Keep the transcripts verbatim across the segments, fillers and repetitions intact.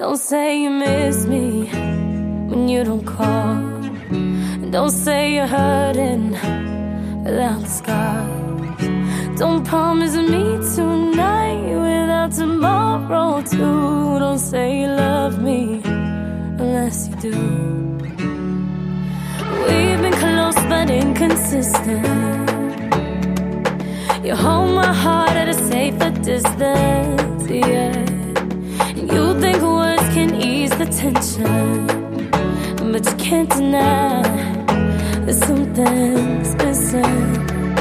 Don't say you miss me when you don't call. Don't say you're hurting without the scars. Don't promise me tonight without tomorrow too. Don't say you love me unless you do. We've been close but inconsistent. You hold my heart at a safer distance, yeah. And you think words can ease the tension, but you can't deny that something's missing.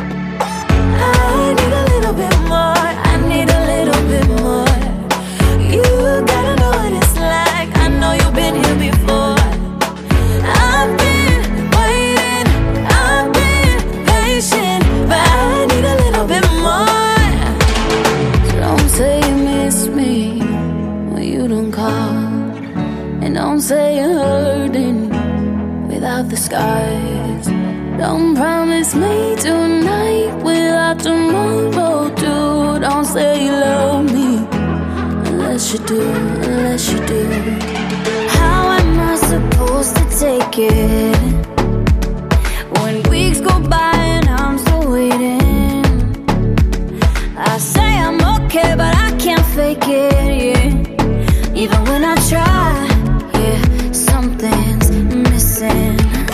I need a little bit more, I need a little bit more. You gotta know what it's like, I know you've been here before. I've been waiting, I've been patient, but I need a little bit more. So don't say you miss me when you don't call, and don't say you're hurting without the scars. Don't promise me tonight without tomorrow too. Don't say you love me unless you do, unless you do. How am I supposed to take it when weeks go by and I'm still waiting? I say I'm okay but I can't fake it, yeah. Even when I try, yeah, something's missing.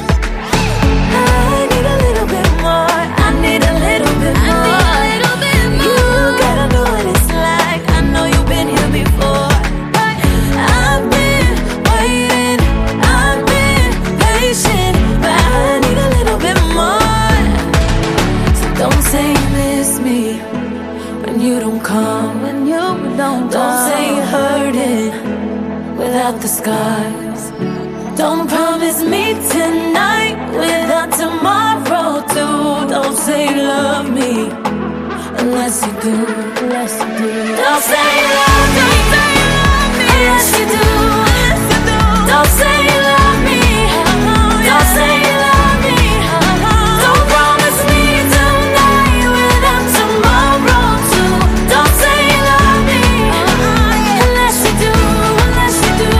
I need a little bit more, I need a little bit more. I need a little bit more. You gotta know what it's like, I know you've been here before. I've been waiting, I've been patient, but I need a little bit more. So don't say you miss me when you don't come, when you don't. Don't say you're hurting without the scars. Don't promise me tonight without tomorrow too. Don't say you love me unless you do, unless you do. Don't say you love me, unless you do. Don't say you love me, don't say you love me. Don't promise me tonight without tomorrow too. Don't say you love me unless you do, unless you do.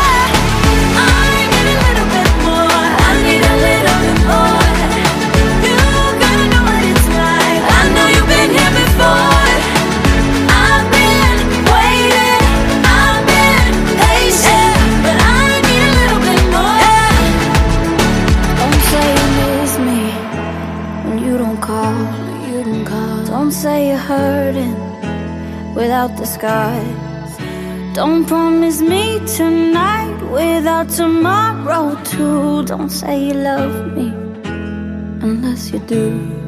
Don't say you're hurting without the scars. Don't promise me tonight without tomorrow too. Don't say you love me unless you do.